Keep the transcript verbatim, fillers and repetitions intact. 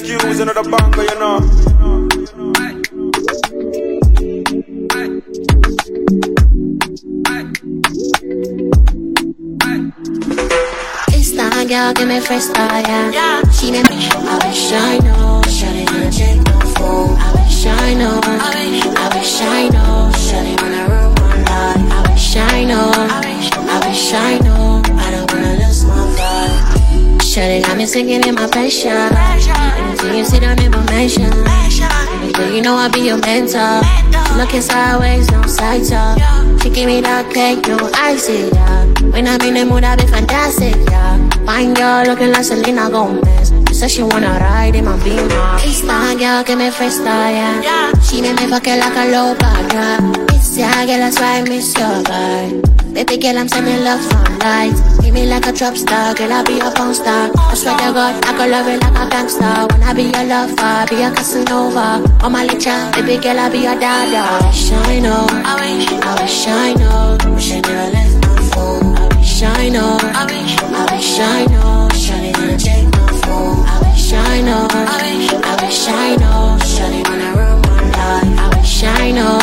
excuse, another banger, you know. This time, girl, give me fresh style, yeah. She make me, I wish I know. Shawty wanna check no phone. I wish I know. I wish I know. Shawty wanna run my life. I wish I know. I wish I know. I don't wanna lose my vibe. Shawty got me singing in my passion. Anything you see, don't information. Baby, you know I be your mentor. Looking sideways, no side talk. She give me that cake, no icy, yeah. When I'm in the mood, I be fantastic, yeah. Fine girl looking like Selena Gomez. She said she wanna ride in my Beamer. This time, girl, give me freestyle, yeah. She make me fuck it like a low bar, yeah. It's yeah, girl, that's why I miss your vibe. Baby girl, I'm sending love from lights. Give me like a trap star, girl, I be a porn star. I swear to God, I could love it like a gangster. When I be your lover, be a Casanova. On my licha, baby girl, I be your dada. I wish I know, I wish, I wish I know. Wish I never left my phone. I wish I know, I wish, I wish I know. Shawty wanna check my phone. I wish I know, I wish, I wish I know. Shawty wanna run my life. I wish I know,